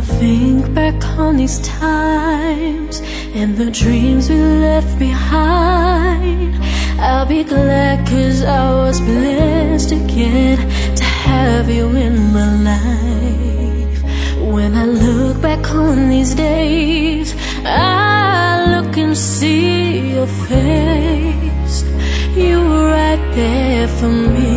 think back on these times and the dreams we left behind, I'll be glad 'cause I was blessed again to have you in my life. When I look back on these days, I look and see your face. You were right there for me.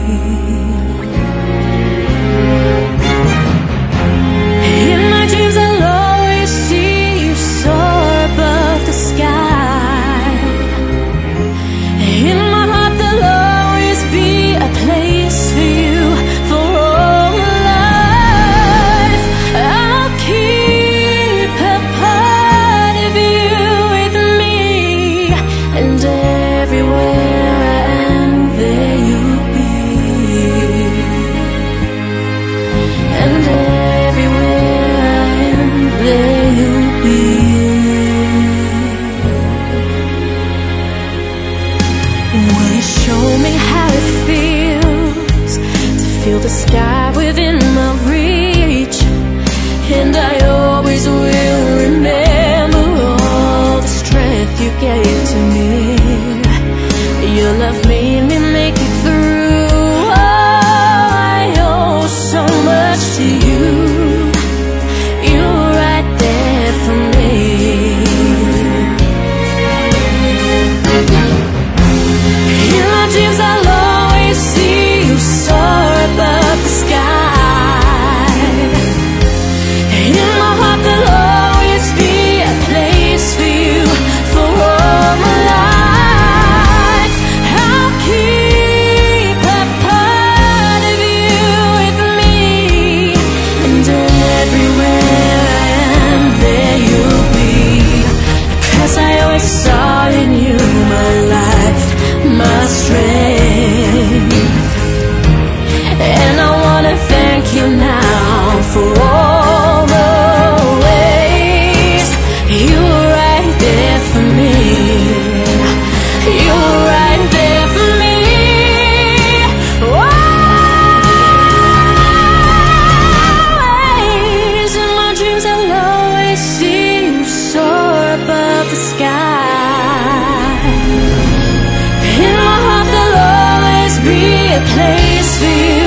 Will you show me how it feels to feel the sky within my reach? And I always will remember all the strength you gave to me. Your love made me make it through. Oh, I owe so much to you. You're right there for me. I'll always see you soar above the sky. In my heart there'll always be a place for you for all my life. I'll keep a part of you with me, and everywhere I am, there you'll be. 'Cause I always saw in you my life, my strength. And I wanna thank you now for all the ways you were right there for me. You were right there for me. Always in my dreams I'll always see you soar above the sky. In my heart there'll always be a place for you.